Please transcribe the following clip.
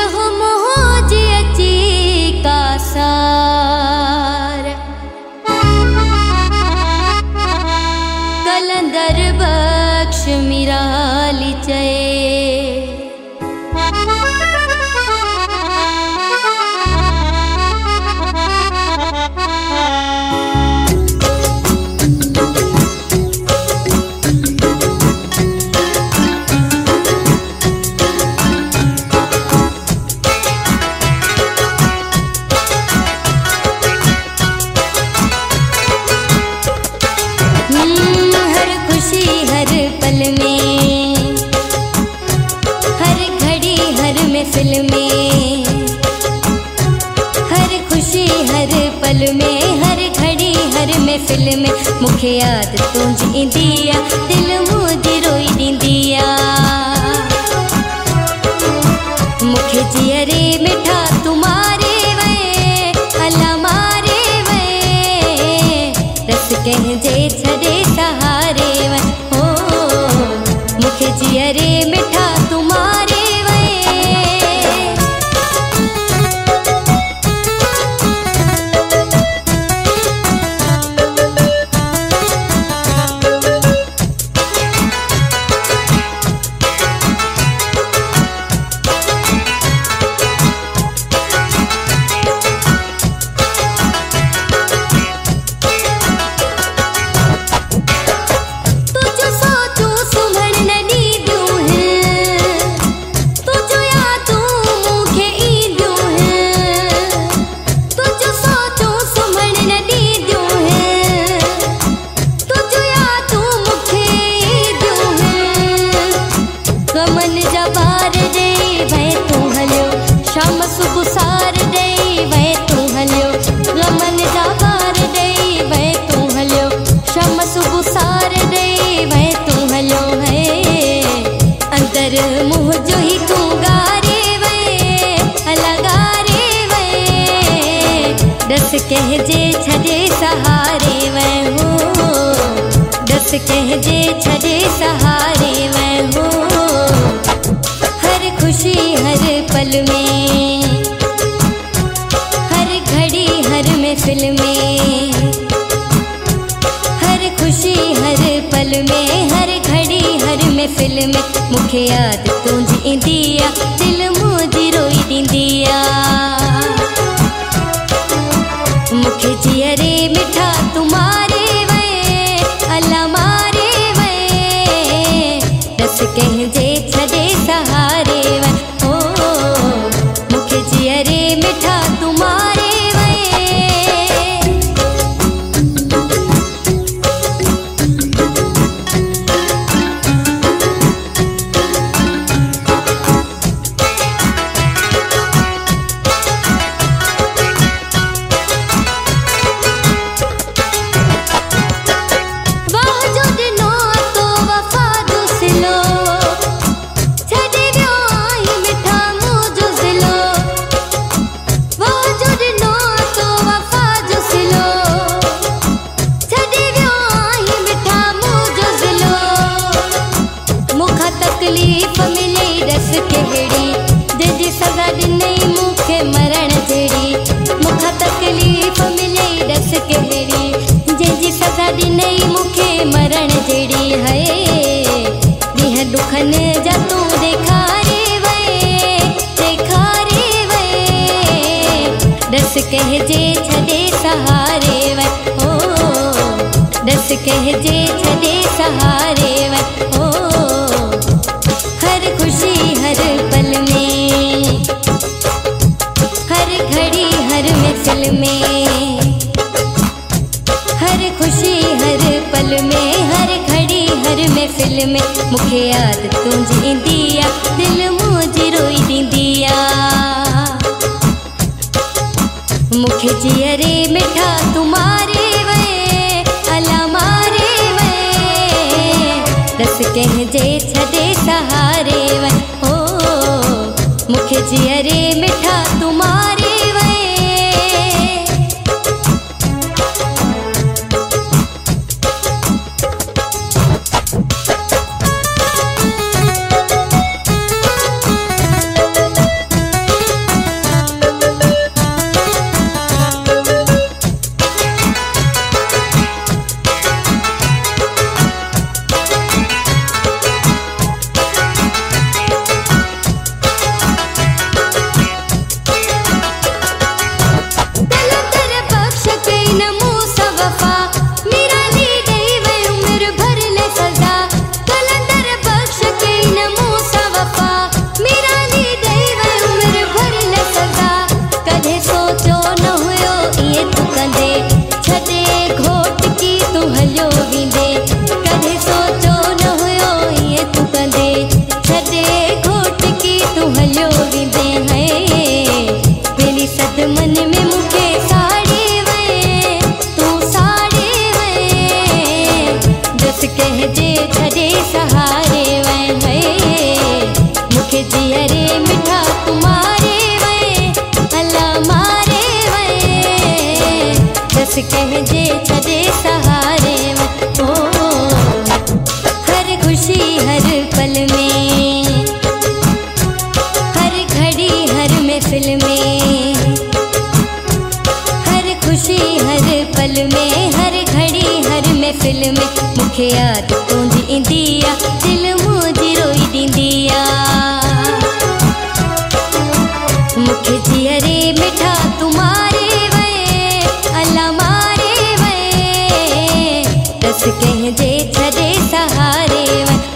हो मोज अची कासार कलंदर बख्श मिराली चए हर खुशी हर पल में हर घड़ी हर महफिल में हर खुशी हर पल में हर घड़ी हर महफिल में मुखे याद तुंहिंजी ईंदी आहे दिल मुंहिंजी रोई ॾींदी आहे मुखे जीअरे मिठा तूं मारे वए अला मारे वए रस कंहिंजे छॾे सहारे वए हो मुखे जीअरे मिठा तूं मारे वए गमन जा बार दे वए तूं हलियो शाम सुबह सार दे वए तूं हलियो गमन जा बार दे वए तूं हलियो शाम सुबह सार दे वए तूं हलियो है अंदर मुंह जो ही तूं गारे वए अलगारे वए दस कहजे छॾे सहारे वए हो दस कहजे छॾे सहारे वए हो हर खुशी हर पल में हर घड़ी हर महफिल में हर खुशी हर पल में हर घड़ी हर महफिल में मुखे याद तुंहिंजी ईंदी आहे दिल मुंहिंजी रोई ॾींदी आहे मुखे जीअरे मिठा तूं मारे वए अला मारे वए रस कंहिंजे छॾे सहारे वए हो मुखे जीअरे मिठा तूं मारे वए वाह जो ॾिनो तो वफ़ा जो सिलो छॾे वियो आहीं मिठा मुंहिंजो ज़िलो वाह जो ॾिनो तो वफ़ा जो सिलो छॾे वियो आहीं मिठा मुंहिंजो ज़िलो मूंखां तकलीफ़ मिली रस कहिड़ी जंहिंजी सज़ा ॾिनई मूंखे मरण जहिड़ी मूंखां तकलीफ़ मिली रस कहिड़ी जंहिंजी सज़ा ॾिनई मूंखे मरण जहिड़ी है ॾींहं ॾुखनि जा तूं ॾेखारे वए दस कहजे छॾे सहारे वए हो दस कहजे छॾे सहारे वए हो हर खुशी हर पल में हर घड़ी हर महफिल में हर खुशी हर पल में हर घड़ी हर महफिल में मुखे याद तुंहिंजी ईंदी आहे दिल मुंहिंजी रोई ॾींदी आहे मुखे जीअरे मिठा तूं मारे वए अला मारे वए दस कंहिंजे छॾे सहारे वए हो मुखे जीअरे मिठा तूं मारे वए रोविंदे हैं बेली सदमन में मुखे साड़ी वे तू साड़ी वे जस कह जे छड़े सहारे वे है मुखे जियरे मिठा तुम्हारे वे अल्लाह मारे वे जस कह जे छड़े सहारे वे ओ हर खुशी हर पल में हर घड़ी हर महफिल में हर खुशी हर पल में हर घड़ी हर महफिल में मुखे याद तोंदी इंदिया दिल मुझी रोई दींदिया मुखे जियरे मिठा तुम्हारे वे अल्लाह मारे वे रस कह जे छड़े सहारे वे